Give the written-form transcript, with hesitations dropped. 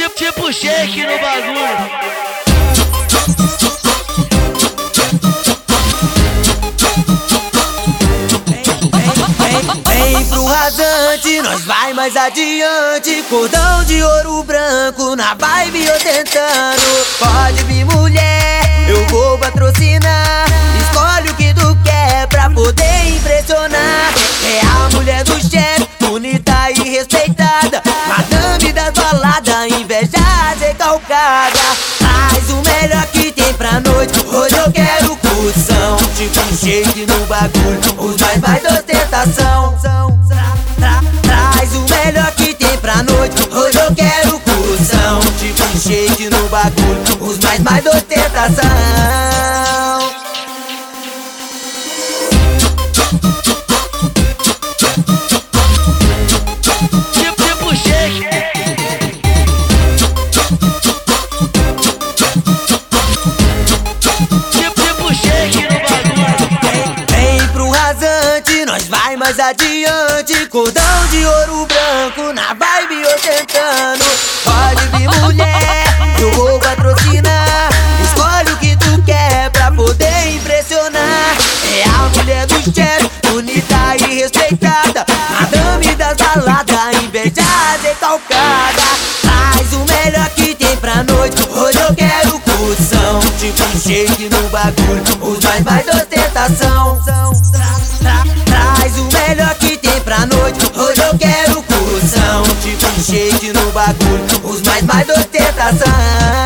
Tipo shake no bagulho. Vem pro rasante, nós vai mais adiante. Cordão de ouro branco na vibe eu tentando. Pode vir mulher, eu vou patrocinar. Escolhe o que tu quer pra poder impressionar. É a mulher do chefe, bonita e respeitada, madame das baladas, invejada e calcada. Traz o melhor que tem pra noite, hoje eu quero curtição. Tipo um shake no bagulho, os mais de ostentação. Traz o melhor que tem pra noite, hoje eu quero curtição. Tipo um shake no bagulho, os mais de ostentação. Tipo shake. Tipo shake no bagulho. Vem pro rasante, nós vai mais adiante. Cordão de ouro branco na vibe eu tentando. Pode vir mulher, eu vou patrocinar. Escolhe o que tu quer pra poder impressionar. É a mulher do chefe, bonita e respeitada, madame das baladas, invejada e calcada. Traz o melhor que tem pra noite, hoje eu quero curtição. Tipo um shake no bagulho, os mais de ostentação. Traz o melhor que tem pra noite, hoje eu quero curtição. Tipo um shake no bagulho, os mais de ostentação.